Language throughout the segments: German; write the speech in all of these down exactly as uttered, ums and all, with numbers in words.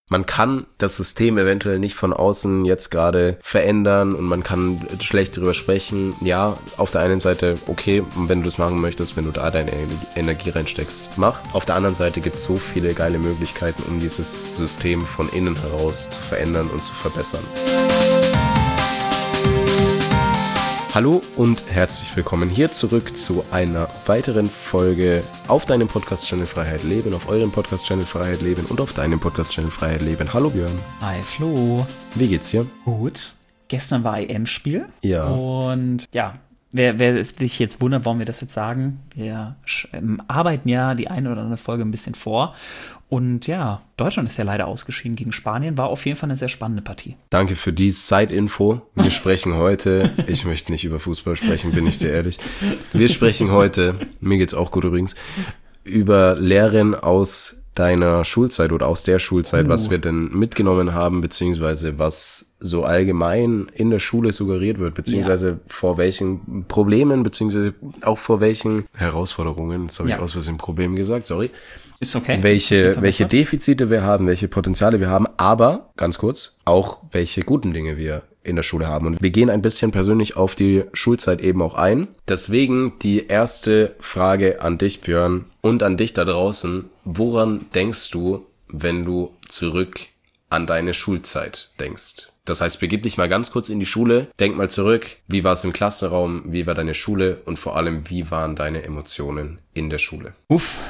Man kann das System eventuell nicht von außen jetzt gerade verändern und man kann schlecht drüber sprechen. Ja, auf der einen Seite okay, wenn du das machen möchtest, wenn du da deine Energie reinsteckst, mach. Auf der anderen Seite gibt es so viele geile Möglichkeiten, um dieses System von innen heraus zu verändern und zu verbessern. Hallo und herzlich willkommen hier zurück zu einer weiteren Folge auf deinem Podcast-Channel Freiheit Leben, auf eurem Podcast-Channel Freiheit Leben und auf deinem Podcast-Channel Freiheit Leben. Hallo Björn. Hi Flo. Wie geht's dir? Gut. Gestern war I M-Spiel. Ja. Und ja, wer, wer sich jetzt wundert, warum wir das jetzt sagen, wir ähm, arbeiten ja die eine oder andere Folge ein bisschen vor. Und ja, Deutschland ist ja leider ausgeschieden gegen Spanien. War auf jeden Fall eine sehr spannende Partie. Danke für die Side-Info. Wir sprechen heute, ich möchte nicht über Fußball sprechen, bin ich dir ehrlich. Wir sprechen heute, mir geht's auch gut übrigens, über Lehren aus deiner Schulzeit oder aus der Schulzeit, uh. was wir denn mitgenommen haben, beziehungsweise was so allgemein in der Schule suggeriert wird, beziehungsweise ja. vor welchen Problemen, beziehungsweise auch vor welchen Herausforderungen, jetzt habe ich ja. aus Versehen Problem gesagt, sorry. Ist okay. Welche, welche Defizite wir haben, welche Potenziale wir haben, aber, ganz kurz, auch welche guten Dinge wir in der Schule haben. Und wir gehen ein bisschen persönlich auf die Schulzeit eben auch ein. Deswegen die erste Frage an dich, Björn, und an dich da draußen. Woran denkst du, wenn du zurück an deine Schulzeit denkst? Das heißt, begib dich mal ganz kurz in die Schule, denk mal zurück, wie war es im Klassenraum, wie war deine Schule und vor allem, wie waren deine Emotionen in der Schule? Uff.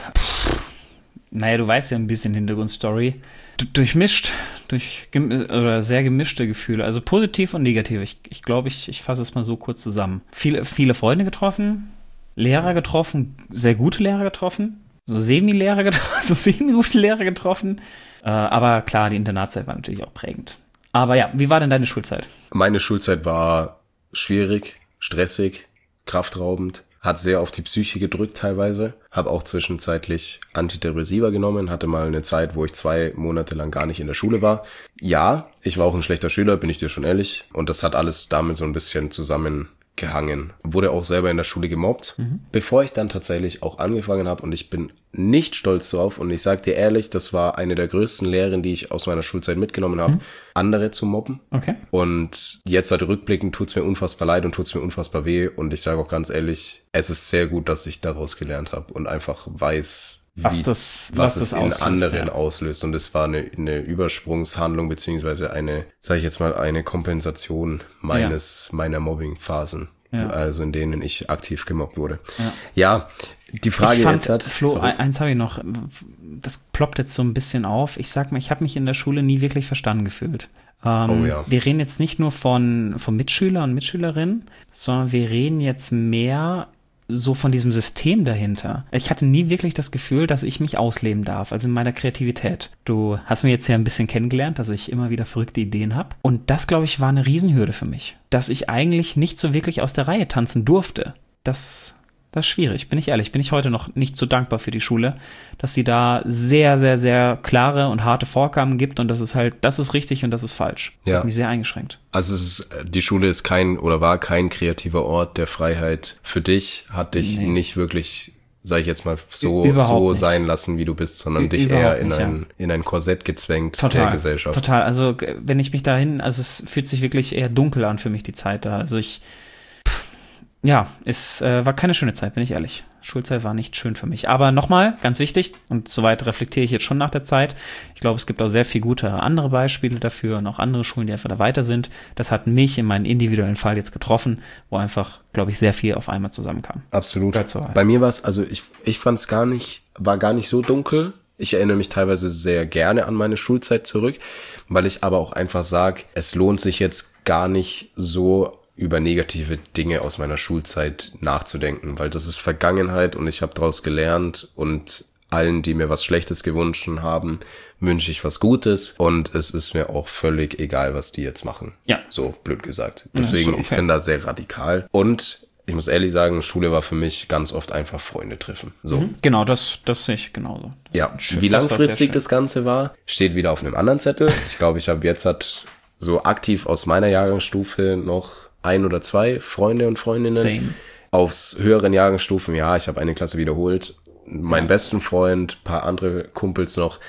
Naja, du weißt ja ein bisschen Hintergrundstory. D- durchmischt, durch gem- oder sehr gemischte Gefühle, also positiv und negativ. Ich, ich glaube, ich, ich fasse es mal so kurz zusammen. Viele, viele Freunde getroffen, Lehrer getroffen, sehr gute Lehrer getroffen, so Semi-Lehrer getroffen, so semi-gute Lehrer getroffen. Äh, aber klar, die Internatszeit war natürlich auch prägend. Aber ja, wie war denn deine Schulzeit? Meine Schulzeit war schwierig, stressig, kraftraubend. Hat sehr auf die Psyche gedrückt teilweise. Habe auch zwischenzeitlich Antidepressiva genommen. Hatte mal eine Zeit, wo ich zwei Monate lang gar nicht in der Schule war. Ja, ich war auch ein schlechter Schüler, bin ich dir schon ehrlich. Und das hat alles damit so ein bisschen zusammengehangen. Wurde auch selber in der Schule gemobbt. Mhm. Bevor ich dann tatsächlich auch angefangen habe, und ich bin nicht stolz drauf, und ich sag dir ehrlich, das war eine der größten Lehren, die ich aus meiner Schulzeit mitgenommen habe, mhm. andere zu mobben. Okay. Und jetzt halt rückblickend tut's mir unfassbar leid und tut's mir unfassbar weh. Und ich sage auch ganz ehrlich, es ist sehr gut, dass ich daraus gelernt habe und einfach weiß, wie, was, das, was, was es das in auslöst, anderen ja. auslöst. Und es war eine, eine Übersprungshandlung, beziehungsweise eine, sage ich jetzt mal, eine Kompensation meines, ja. meiner Mobbing-Phasen. Ja. Also in denen ich aktiv gemobbt wurde. Ja, ja die Frage ich fand, jetzt hat... Flo, sorry. eins habe ich noch, das ploppt jetzt so ein bisschen auf. Ich sag mal, ich habe mich in der Schule nie wirklich verstanden gefühlt. Ähm, oh ja. Wir reden jetzt nicht nur von, von Mitschüler und Mitschülerinnen, sondern wir reden jetzt mehr so von diesem System dahinter. Ich hatte nie wirklich das Gefühl, dass ich mich ausleben darf, also in meiner Kreativität. Du hast mir jetzt ja ein bisschen kennengelernt, dass ich immer wieder verrückte Ideen habe. Und das, glaube ich, war eine Riesenhürde für mich. Dass ich eigentlich nicht so wirklich aus der Reihe tanzen durfte. Das... Das ist schwierig, bin ich ehrlich. Bin ich heute noch nicht so dankbar für die Schule, dass sie da sehr, sehr, sehr klare und harte Vorgaben gibt und das ist halt, das ist richtig und das ist falsch. Das ja. hat mich sehr eingeschränkt. Also es ist, die Schule ist kein oder war kein kreativer Ort der Freiheit für dich, hat dich nee. nicht wirklich, sag ich jetzt mal, so, so sein lassen, wie du bist, sondern Ü- dich eher in, nicht, ein, ja. in ein Korsett gezwängt total, der Gesellschaft. Total, also wenn ich mich dahin, also es fühlt sich wirklich eher dunkel an für mich, die Zeit da. Also ich Ja, es äh, war keine schöne Zeit, bin ich ehrlich. Schulzeit war nicht schön für mich. Aber nochmal, ganz wichtig, und soweit reflektiere ich jetzt schon nach der Zeit. Ich glaube, es gibt auch sehr viele gute andere Beispiele dafür und auch andere Schulen, die einfach da weiter sind. Das hat mich in meinem individuellen Fall jetzt getroffen, wo einfach, glaube ich, sehr viel auf einmal zusammenkam. Absolut. Bei mir war es, also ich, ich fand es gar nicht, war gar nicht so dunkel. Ich erinnere mich teilweise sehr gerne an meine Schulzeit zurück, weil ich aber auch einfach sage, es lohnt sich jetzt gar nicht so über negative Dinge aus meiner Schulzeit nachzudenken, weil das ist Vergangenheit und ich habe daraus gelernt und allen, die mir was Schlechtes gewünscht haben, wünsche ich was Gutes und es ist mir auch völlig egal, was die jetzt machen. Ja. So blöd gesagt. Deswegen, okay. ich bin da sehr radikal und ich muss ehrlich sagen, Schule war für mich ganz oft einfach Freunde treffen. So. Mhm. Genau, das, das sehe ich genauso. Ja, schön. Wie langfristig das Ganze war, steht wieder auf einem anderen Zettel. Ich glaube, ich habe jetzt hat so aktiv aus meiner Jahrgangsstufe noch ein oder zwei Freunde und Freundinnen. Same. Aus höheren Jahrgangsstufen, ja, ich habe eine Klasse wiederholt. Meinen ja. besten Freund, paar andere Kumpels noch.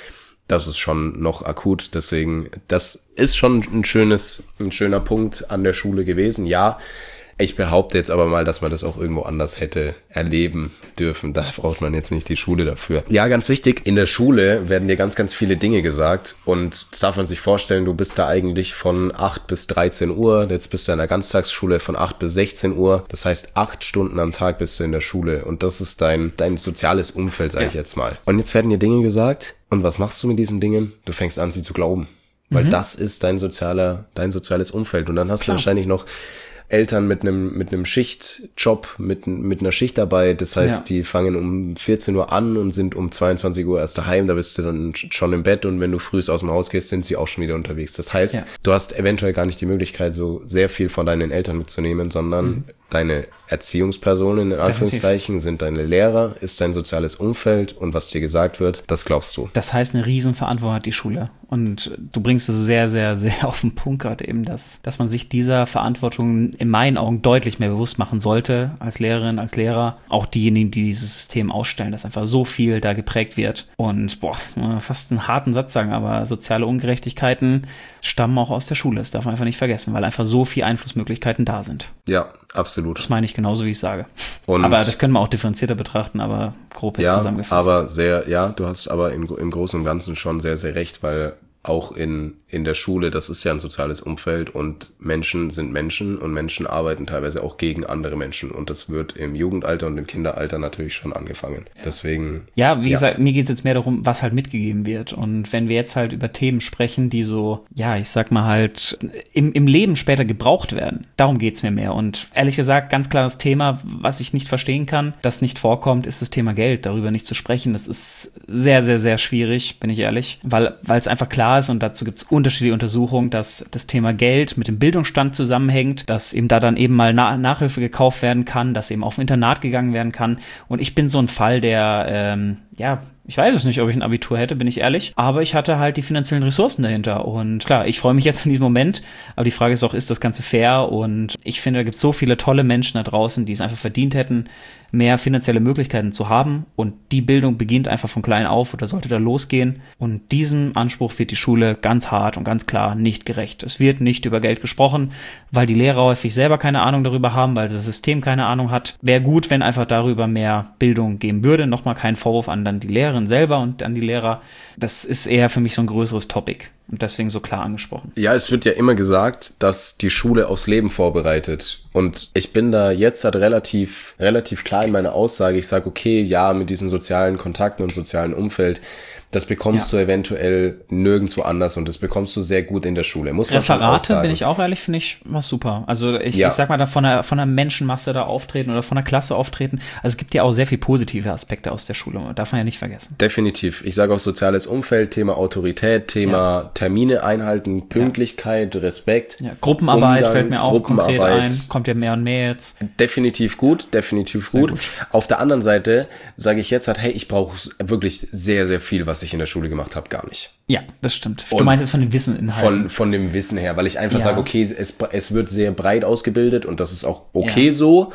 das ist schon noch akut. Deswegen, das ist schon ein schönes, ein schöner Punkt an der Schule gewesen. Ja, ich behaupte jetzt aber mal, dass man das auch irgendwo anders hätte erleben dürfen. Da braucht man jetzt nicht die Schule dafür. Ja, ganz wichtig, in der Schule werden dir ganz, ganz viele Dinge gesagt und das darf man sich vorstellen, du bist da eigentlich von acht bis dreizehn Uhr, jetzt bist du in der Ganztagsschule von acht bis sechzehn Uhr, das heißt acht Stunden am Tag bist du in der Schule und das ist dein, dein soziales Umfeld, sage ich jetzt mal. Und jetzt werden dir Dinge gesagt und was machst du mit diesen Dingen? Du fängst an, sie zu glauben, weil mhm. das ist dein sozialer, dein soziales Umfeld und dann hast Klar. du wahrscheinlich noch Eltern mit einem mit einem Schichtjob, mit mit einer Schichtarbeit, das heißt, ja. die fangen um vierzehn Uhr an und sind um zweiundzwanzig Uhr erst daheim, da bist du dann schon im Bett und wenn du früh aus dem Haus gehst, sind sie auch schon wieder unterwegs. Das heißt, ja. du hast eventuell gar nicht die Möglichkeit, so sehr viel von deinen Eltern mitzunehmen, sondern mhm. deine Erziehungspersonen, in Anführungszeichen, Definitiv. sind deine Lehrer, ist dein soziales Umfeld und was dir gesagt wird, das glaubst du. Das heißt, eine Riesenverantwortung hat die Schule. Und du bringst es sehr, sehr, sehr auf den Punkt gerade eben, dass, dass man sich dieser Verantwortung in meinen Augen deutlich mehr bewusst machen sollte, als Lehrerin, als Lehrer. Auch diejenigen, die dieses System ausstellen, dass einfach so viel da geprägt wird. Und boah, fast einen harten Satz sagen, aber soziale Ungerechtigkeiten stammen auch aus der Schule. Das darf man einfach nicht vergessen, weil einfach so viele Einflussmöglichkeiten da sind. Ja, absolut. Das meine ich genauso, wie ich sage. Und aber das können wir auch differenzierter betrachten, aber grob jetzt ja, zusammengefasst. Aber sehr, ja, du hast aber im, im Großen und Ganzen schon sehr, sehr recht, weil auch in, in der Schule, das ist ja ein soziales Umfeld und Menschen sind Menschen und Menschen arbeiten teilweise auch gegen andere Menschen und das wird im Jugendalter und im Kinderalter natürlich schon angefangen. Ja. Deswegen. Ja, wie ja. gesagt, mir geht es jetzt mehr darum, was halt mitgegeben wird und wenn wir jetzt halt über Themen sprechen, die so, ja, ich sag mal halt, im, im Leben später gebraucht werden, darum geht's mir mehr und ehrlich gesagt, ganz klares Thema, was ich nicht verstehen kann, das nicht vorkommt, ist das Thema Geld, darüber nicht zu sprechen, das ist sehr, sehr, sehr schwierig, bin ich ehrlich, weil, weil es einfach klar ist und dazu gibt es unterschiedliche Untersuchungen, dass das Thema Geld mit dem Bildungsstand zusammenhängt, dass eben da dann eben mal Na- Nachhilfe gekauft werden kann, dass eben auf ein Internat gegangen werden kann und ich bin so ein Fall, der, ähm, ja, ich weiß es nicht, ob ich ein Abitur hätte, bin ich ehrlich, aber ich hatte halt die finanziellen Ressourcen dahinter und klar, ich freue mich jetzt in diesem Moment, aber die Frage ist auch, ist das Ganze fair und ich finde, da gibt es so viele tolle Menschen da draußen, die es einfach verdient hätten, mehr finanzielle Möglichkeiten zu haben und die Bildung beginnt einfach von klein auf oder sollte da losgehen und diesem Anspruch wird die Schule ganz hart und ganz klar nicht gerecht. Es wird nicht über Geld gesprochen, weil die Lehrer häufig selber keine Ahnung darüber haben, weil das System keine Ahnung hat. Wäre gut, wenn einfach darüber mehr Bildung geben würde. Nochmal kein Vorwurf an dann die Lehrerin selber und an die Lehrer. Das ist eher für mich so ein größeres Topic. Und deswegen so klar angesprochen. Ja, es wird ja immer gesagt, dass die Schule aufs Leben vorbereitet. Und ich bin da jetzt halt relativ, relativ klar in meiner Aussage. Ich sage, okay, ja, mit diesen sozialen Kontakten und sozialen Umfeld, das bekommst ja. du eventuell nirgendwo anders und das bekommst du sehr gut in der Schule. Muss man schon auch sagen. Bin ich auch ehrlich, finde ich was super. Also ich, ja. ich sag mal, da von einer, von einer Menschenmasse da auftreten oder von einer Klasse auftreten. Also es gibt ja auch sehr viel positive Aspekte aus der Schule. Darf man ja nicht vergessen. Definitiv. Ich sage auch soziales Umfeld, Thema Autorität, Thema ja. Termine einhalten, Pünktlichkeit, ja. Respekt. Ja. Gruppenarbeit Umgang, fällt mir auch konkret ein. Kommt ja mehr und mehr jetzt. Definitiv gut, definitiv gut. gut. Auf der anderen Seite sage ich jetzt halt, hey, ich brauche wirklich sehr, sehr viel, was ich in der Schule gemacht habe, gar nicht. Ja, das stimmt. Du und meinst jetzt von dem Wisseninhalten. Von, von dem Wissen her, weil ich einfach ja. sage, okay, es, es wird sehr breit ausgebildet und das ist auch okay ja. so.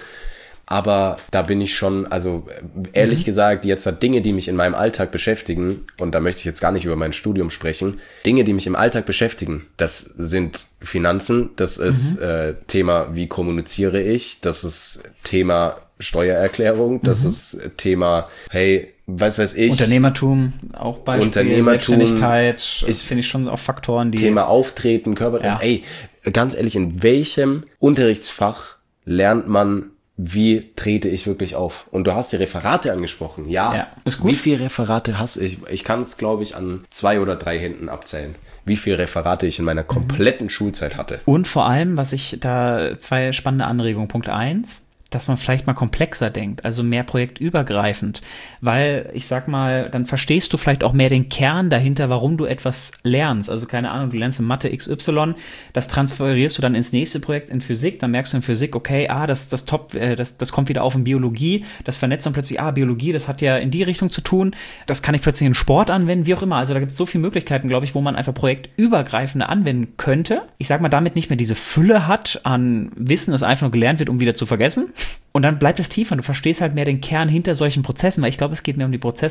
Aber da bin ich schon, also ehrlich mhm. gesagt, jetzt hat Dinge, die mich in meinem Alltag beschäftigen, und da möchte ich jetzt gar nicht über mein Studium sprechen, Dinge, die mich im Alltag beschäftigen, das sind Finanzen, das ist mhm. äh, Thema, wie kommuniziere ich, das ist Thema Steuererklärung, das mhm. ist Thema, hey, weiß weiß ich. Unternehmertum, auch Beispiel, Unternehmertum, Selbstständigkeit, finde ich schon auch Faktoren, die... Thema Auftreten, Körper, ja. ey, ganz ehrlich, in welchem Unterrichtsfach lernt man, wie trete ich wirklich auf? Und du hast die Referate angesprochen. Ja, ja, ist gut. Wie viele Referate hast du? Ich, ich kann es, glaube ich, an zwei oder drei Händen abzählen, wie viele Referate ich in meiner kompletten mhm. Schulzeit hatte. Und vor allem, was ich da, zwei spannende Anregungen. Punkt eins, dass man vielleicht mal komplexer denkt, also mehr projektübergreifend, weil ich sag mal, dann verstehst du vielleicht auch mehr den Kern dahinter, warum du etwas lernst. Also keine Ahnung, du lernst in Mathe X Y, das transferierst du dann ins nächste Projekt in Physik, dann merkst du in Physik, okay, ah, das das top, äh, das das kommt wieder auf in Biologie, das vernetzt dann plötzlich, ah, Biologie, das hat ja in die Richtung zu tun, das kann ich plötzlich in Sport anwenden, wie auch immer. Also da gibt es so viele Möglichkeiten, glaube ich, wo man einfach projektübergreifender anwenden könnte. Ich sag mal, damit nicht mehr diese Fülle hat an Wissen, das einfach nur gelernt wird, um wieder zu vergessen. Und dann bleibt es tiefer. Du verstehst halt mehr den Kern hinter solchen Prozessen, weil ich glaube, es geht mehr um die Prozesse.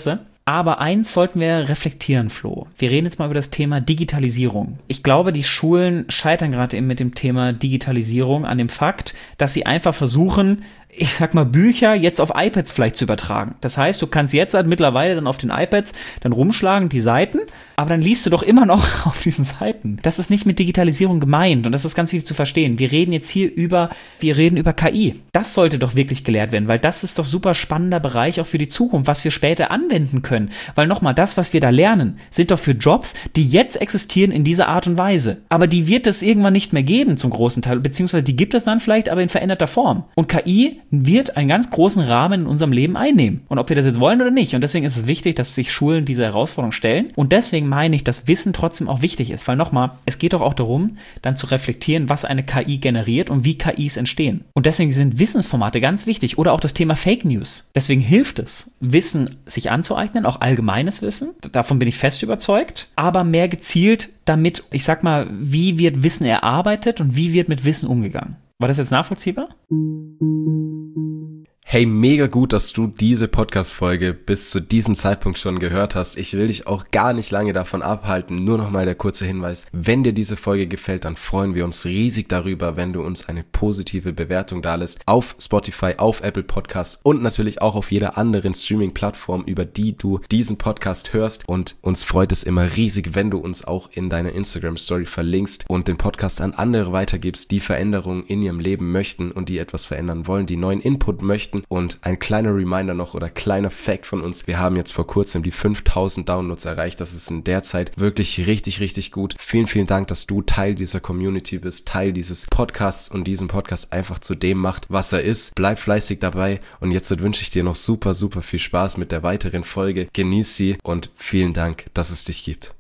Aber eins sollten wir reflektieren, Flo. Wir reden jetzt mal über das Thema Digitalisierung. Ich glaube, die Schulen scheitern gerade eben mit dem Thema Digitalisierung an dem Fakt, dass sie einfach versuchen, ich sag mal, Bücher jetzt auf iPads vielleicht zu übertragen. Das heißt, du kannst jetzt halt mittlerweile dann auf den iPads dann rumschlagen, die Seiten, aber dann liest du doch immer noch auf diesen Seiten. Das ist nicht mit Digitalisierung gemeint und das ist ganz wichtig zu verstehen. Wir reden jetzt hier über, wir reden über K I. Das sollte doch wirklich gelehrt werden, weil das ist doch super spannender Bereich auch für die Zukunft, was wir später anwenden können. Weil nochmal, das, was wir da lernen, sind doch für Jobs, die jetzt existieren in dieser Art und Weise. Aber die wird es irgendwann nicht mehr geben zum großen Teil, beziehungsweise die gibt es dann vielleicht, aber in veränderter Form. Und K I wird einen ganz großen Rahmen in unserem Leben einnehmen. Und ob wir das jetzt wollen oder nicht. Und deswegen ist es wichtig, dass sich Schulen diese Herausforderung stellen. Und deswegen meine ich, dass Wissen trotzdem auch wichtig ist. Weil nochmal, es geht doch auch darum, dann zu reflektieren, was eine K I generiert und wie K Is entstehen. Und deswegen sind Wissensformate ganz wichtig. Oder auch das Thema Fake News. Deswegen hilft es, Wissen sich anzueignen, auch allgemeines Wissen. Davon bin ich fest überzeugt. Aber mehr gezielt damit, ich sag mal, wie wird Wissen erarbeitet und wie wird mit Wissen umgegangen. War das jetzt nachvollziehbar? Hey, mega gut, dass du diese Podcast-Folge bis zu diesem Zeitpunkt schon gehört hast. Ich will dich auch gar nicht lange davon abhalten. Nur nochmal der kurze Hinweis. Wenn dir diese Folge gefällt, dann freuen wir uns riesig darüber, wenn du uns eine positive Bewertung dalässt auf Spotify, auf Apple Podcasts und natürlich auch auf jeder anderen Streaming-Plattform, über die du diesen Podcast hörst. Und uns freut es immer riesig, wenn du uns auch in deiner Instagram-Story verlinkst und den Podcast an andere weitergibst, die Veränderungen in ihrem Leben möchten und die etwas verändern wollen, die neuen Input möchten. Und ein kleiner Reminder noch oder kleiner Fact von uns. Wir haben jetzt vor kurzem die fünftausend Downloads erreicht. Das ist in der Zeit wirklich richtig, richtig gut. Vielen, vielen Dank, dass du Teil dieser Community bist, Teil dieses Podcasts und diesen Podcast einfach zu dem macht, was er ist. Bleib fleißig dabei und jetzt wünsche ich dir noch super, super viel Spaß mit der weiteren Folge. Genieß sie und vielen Dank, dass es dich gibt.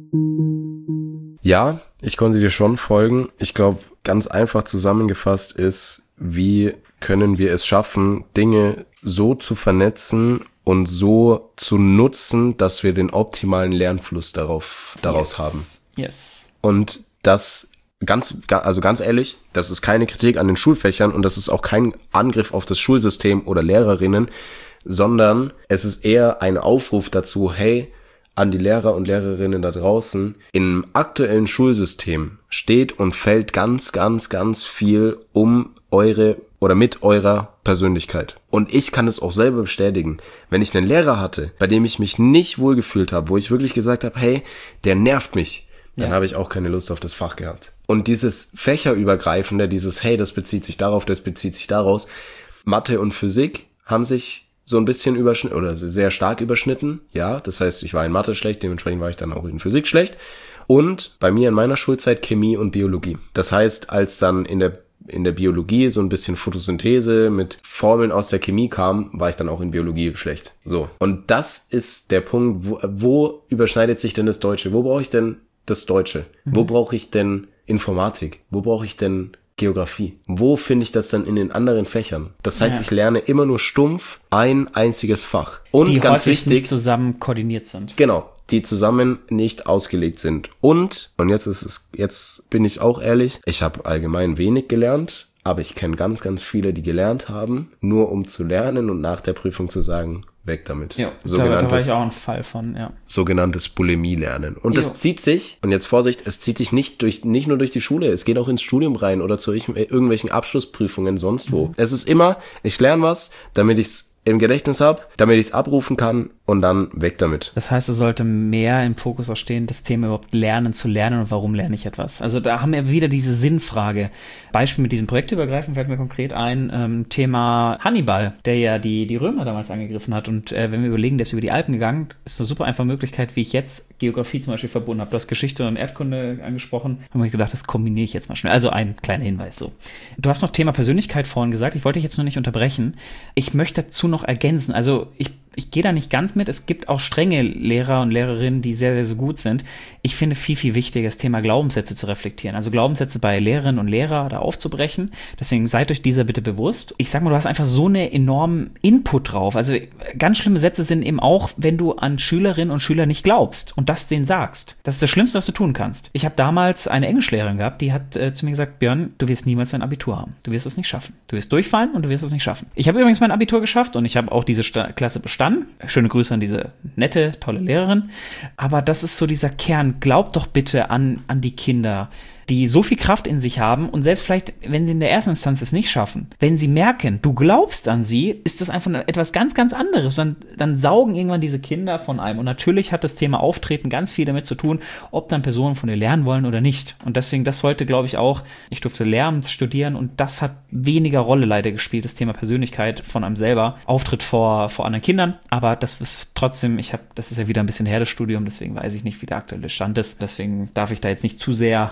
Ja, ich konnte dir schon folgen. Ich glaube, ganz einfach zusammengefasst ist, wie können wir es schaffen, Dinge so zu vernetzen und so zu nutzen, dass wir den optimalen Lernfluss darauf, daraus yes. haben. Yes. Und das ganz, also ganz ehrlich, das ist keine Kritik an den Schulfächern und das ist auch kein Angriff auf das Schulsystem oder Lehrerinnen, sondern es ist eher ein Aufruf dazu, hey, an die Lehrer und Lehrerinnen da draußen, im aktuellen Schulsystem steht und fällt ganz, ganz, ganz viel um eure oder mit eurer Persönlichkeit. Und ich kann es auch selber bestätigen. Wenn ich einen Lehrer hatte, bei dem ich mich nicht wohlgefühlt habe, wo ich wirklich gesagt habe, hey, der nervt mich, dann ja. habe ich auch keine Lust auf das Fach gehabt. Und dieses Fächerübergreifende, dieses, hey, das bezieht sich darauf, das bezieht sich daraus, Mathe und Physik haben sich so ein bisschen überschnitten oder sehr stark überschnitten. Ja, das heißt, ich war in Mathe schlecht, dementsprechend war ich dann auch in Physik schlecht. Und bei mir in meiner Schulzeit Chemie und Biologie. Das heißt, als dann in der in der Biologie so ein bisschen Photosynthese mit Formeln aus der Chemie kam, war ich dann auch in Biologie schlecht. So. Und das ist der Punkt, wo, wo überschneidet sich denn das Deutsche? Wo brauche ich denn das Deutsche? Mhm. Wo brauche ich denn Informatik? Wo brauche ich denn Geografie? Wo finde ich das dann in den anderen Fächern? Das heißt, ja. ich lerne immer nur stumpf ein einziges Fach. Und die ganz häufig wichtig, nicht zusammen koordiniert sind. Genau. Die zusammen nicht ausgelegt sind. Und, und jetzt ist es, jetzt bin ich auch ehrlich, ich habe allgemein wenig gelernt, aber ich kenne ganz, ganz viele, die gelernt haben, nur um zu lernen und nach der Prüfung zu sagen, weg damit. Ja, da, da war ich auch ein Fall von, ja. Sogenanntes Bulimie-Lernen. Und das jo. zieht sich, und jetzt Vorsicht, es zieht sich nicht durch, nicht nur durch die Schule, es geht auch ins Studium rein oder zu irgendwelchen Abschlussprüfungen sonst wo. Mhm. Es ist immer, ich lerne was, damit ich es im Gedächtnis habe, damit ich es abrufen kann und dann weg damit. Das heißt, es sollte mehr im Fokus auch stehen, das Thema überhaupt lernen zu lernen und warum lerne ich etwas. Also da haben wir wieder diese Sinnfrage. Beispiel mit diesem Projektübergreifend fällt mir konkret ein, ähm, Thema Hannibal, der ja die, die Römer damals angegriffen hat. Und äh, wenn wir überlegen, der ist über die Alpen gegangen, ist eine super einfache Möglichkeit, wie ich jetzt Geografie zum Beispiel verbunden habe. Du hast Geschichte und Erdkunde angesprochen. Da habe ich gedacht, das kombiniere ich jetzt mal schnell. Also ein kleiner Hinweis so. Du hast noch Thema Persönlichkeit vorhin gesagt. Ich wollte dich jetzt nur nicht unterbrechen. Ich möchte dazu noch ergänzen. Also ich Ich gehe da nicht ganz mit. Es gibt auch strenge Lehrer und Lehrerinnen, die sehr, sehr gut sind. Ich finde viel, viel wichtiger, das Thema Glaubenssätze zu reflektieren. Also Glaubenssätze bei Lehrerinnen und Lehrern da aufzubrechen. Deswegen seid euch dieser bitte bewusst. Ich sag mal, du hast einfach so einen enormen Input drauf. Also ganz schlimme Sätze sind eben auch, wenn du an Schülerinnen und Schüler nicht glaubst und das denen sagst. Das ist das Schlimmste, was du tun kannst. Ich habe damals eine Englischlehrerin gehabt, die hat äh, zu mir gesagt, Björn, du wirst niemals ein Abitur haben. Du wirst es nicht schaffen. Du wirst durchfallen und du wirst es nicht schaffen. Ich habe übrigens mein Abitur geschafft und ich habe auch diese Sta- Klasse bestanden. verstanden. Schöne Grüße an diese nette, tolle Lehrerin. Aber das ist so dieser Kern. Glaubt doch bitte an, an die Kinder, die so viel Kraft in sich haben und selbst vielleicht, wenn sie in der ersten Instanz es nicht schaffen, wenn sie merken, du glaubst an sie, ist das einfach etwas ganz, ganz anderes. Dann, dann saugen irgendwann diese Kinder von einem. Und natürlich hat das Thema Auftreten ganz viel damit zu tun, ob dann Personen von dir lernen wollen oder nicht. Und deswegen, das sollte, glaube ich, auch, ich durfte Lehramt studieren und das hat weniger Rolle leider gespielt, das Thema Persönlichkeit von einem selber, Auftritt vor, vor anderen Kindern. Aber das ist trotzdem, ich habe, das ist ja wieder ein bisschen her, das Studium, deswegen weiß ich nicht, wie der aktuelle Stand ist. Deswegen darf ich da jetzt nicht zu sehr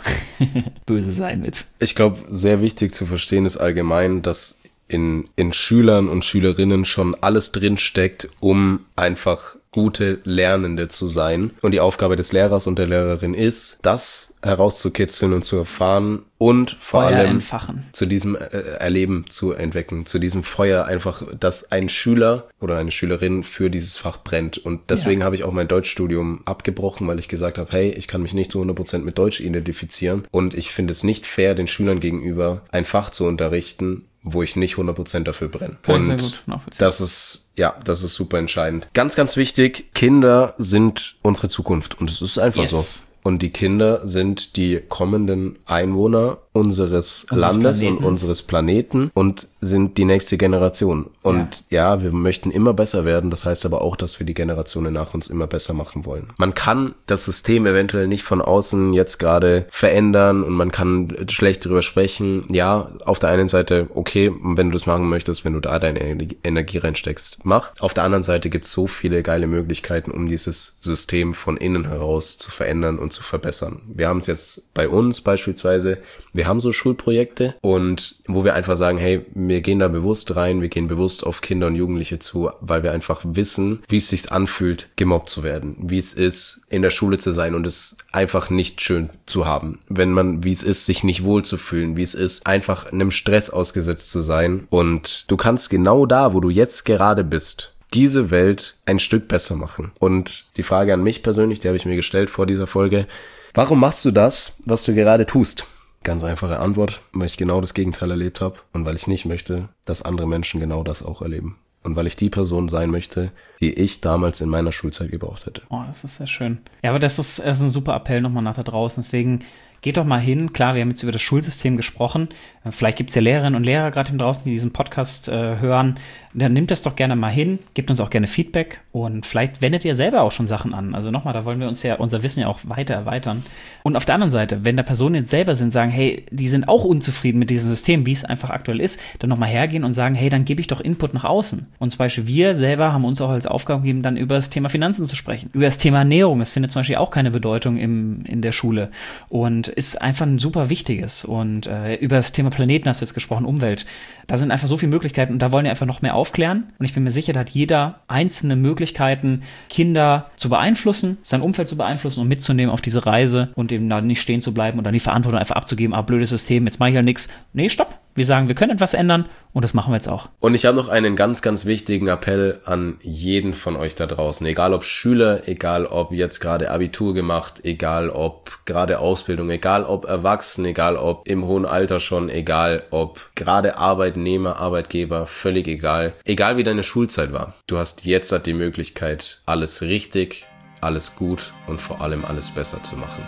böse sein mit. Ich glaube, sehr wichtig zu verstehen ist allgemein, dass in, in Schülern und Schülerinnen schon alles drinsteckt, um einfach gute Lernende zu sein. Und die Aufgabe des Lehrers und der Lehrerin ist, das herauszukitzeln und zu erfahren und vor Feuer allem entfachen. zu diesem äh, Erleben zu entwecken, zu diesem Feuer einfach, dass ein Schüler oder eine Schülerin für dieses Fach brennt. Und deswegen ja. habe ich auch mein Deutschstudium abgebrochen, weil ich gesagt habe, hey, ich kann mich nicht zu hundert Prozent mit Deutsch identifizieren und ich finde es nicht fair, den Schülern gegenüber ein Fach zu unterrichten, wo ich nicht hundert Prozent dafür brenne. Kann und ich sehr gut nachvollziehen. Das ist, ja, das ist super entscheidend. Ganz, ganz wichtig, Kinder sind unsere Zukunft und es ist einfach yes. so. Und die Kinder sind die kommenden Einwohner unseres, unseres Landes Planeten. und unseres Planeten und sind die nächste Generation. Und ja. ja, wir möchten immer besser werden. Das heißt aber auch, dass wir die Generationen nach uns immer besser machen wollen. Man kann das System eventuell nicht von außen jetzt gerade verändern und man kann schlecht drüber sprechen. Ja, auf der einen Seite, okay, wenn du das machen möchtest, wenn du da deine Energie reinsteckst, mach. Auf der anderen Seite gibt es so viele geile Möglichkeiten, um dieses System von innen heraus zu verändern und zu verbessern. Wir haben es jetzt bei uns beispielsweise, wir haben so Schulprojekte und wo wir einfach sagen, hey, wir gehen da bewusst rein, wir gehen bewusst auf Kinder und Jugendliche zu, weil wir einfach wissen, wie es sich anfühlt, gemobbt zu werden, wie es ist, in der Schule zu sein und es einfach nicht schön zu haben, wenn man, wie es ist, sich nicht wohl zu fühlen, wie es ist, einfach einem Stress ausgesetzt zu sein und du kannst genau da, wo du jetzt gerade bist, diese Welt ein Stück besser machen. Und die Frage an mich persönlich, die habe ich mir gestellt vor dieser Folge, warum machst du das, was du gerade tust? Ganz einfache Antwort, weil ich genau das Gegenteil erlebt habe und weil ich nicht möchte, dass andere Menschen genau das auch erleben. Und weil ich die Person sein möchte, die ich damals in meiner Schulzeit gebraucht hätte. Oh, das ist sehr schön. Ja, aber das ist, das ist ein super Appell nochmal nach da draußen. Deswegen geht doch mal hin. Klar, wir haben jetzt über das Schulsystem gesprochen. Vielleicht gibt es ja Lehrerinnen und Lehrer gerade draußen, die diesen Podcast äh, hören. Dann nimmt das doch gerne mal hin, gebt uns auch gerne Feedback und vielleicht wendet ihr selber auch schon Sachen an. Also nochmal, da wollen wir uns ja unser Wissen ja auch weiter erweitern. Und auf der anderen Seite, wenn da Personen jetzt selber sind, sagen, hey, die sind auch unzufrieden mit diesem System, wie es einfach aktuell ist, dann nochmal hergehen und sagen, hey, dann gebe ich doch Input nach außen. Und zum Beispiel wir selber haben uns auch als Aufgabe gegeben, dann über das Thema Finanzen zu sprechen. Über das Thema Ernährung, das findet zum Beispiel auch keine Bedeutung im, in der Schule und ist einfach ein super wichtiges. Und äh, über das Thema Planeten hast du jetzt gesprochen, Umwelt. Da sind einfach so viele Möglichkeiten und da wollen wir einfach noch mehr aufklären. Und ich bin mir sicher, da hat jeder einzelne Möglichkeiten, Kinder zu beeinflussen, sein Umfeld zu beeinflussen und mitzunehmen auf diese Reise und eben da nicht stehen zu bleiben und dann die Verantwortung einfach abzugeben, ah, blödes System, jetzt mache ich halt nichts. Nee, stopp. Wir sagen, wir können etwas ändern und das machen wir jetzt auch. Und ich habe noch einen ganz, ganz wichtigen Appell an jeden von euch da draußen. Egal ob Schüler, egal ob jetzt gerade Abitur gemacht, egal ob gerade Ausbildung, egal ob erwachsen, egal ob im hohen Alter schon, egal ob gerade Arbeitnehmer, Arbeitgeber, völlig egal. Egal wie deine Schulzeit war. Du hast jetzt halt die Möglichkeit, alles richtig, alles gut und vor allem alles besser zu machen.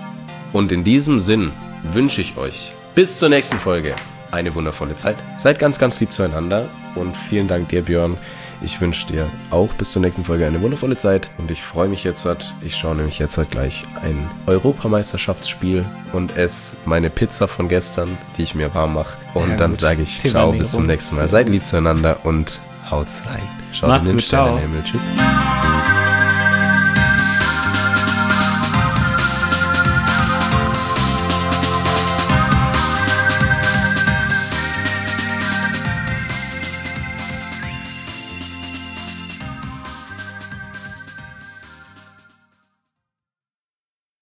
Und in diesem Sinn wünsche ich euch bis zur nächsten Folge eine wundervolle Zeit. Seid ganz, ganz lieb zueinander und vielen Dank dir, Björn. Ich wünsche dir auch bis zur nächsten Folge eine wundervolle Zeit und ich freue mich jetzt, ich schaue nämlich jetzt gleich ein Europameisterschaftsspiel und esse meine Pizza von gestern, die ich mir warm mache. Und ja, dann sage ich ciao, bis zum nächsten Mal. Seid lieb zueinander und haut's rein. Schaut in den Sternenhimmel. Tschüss.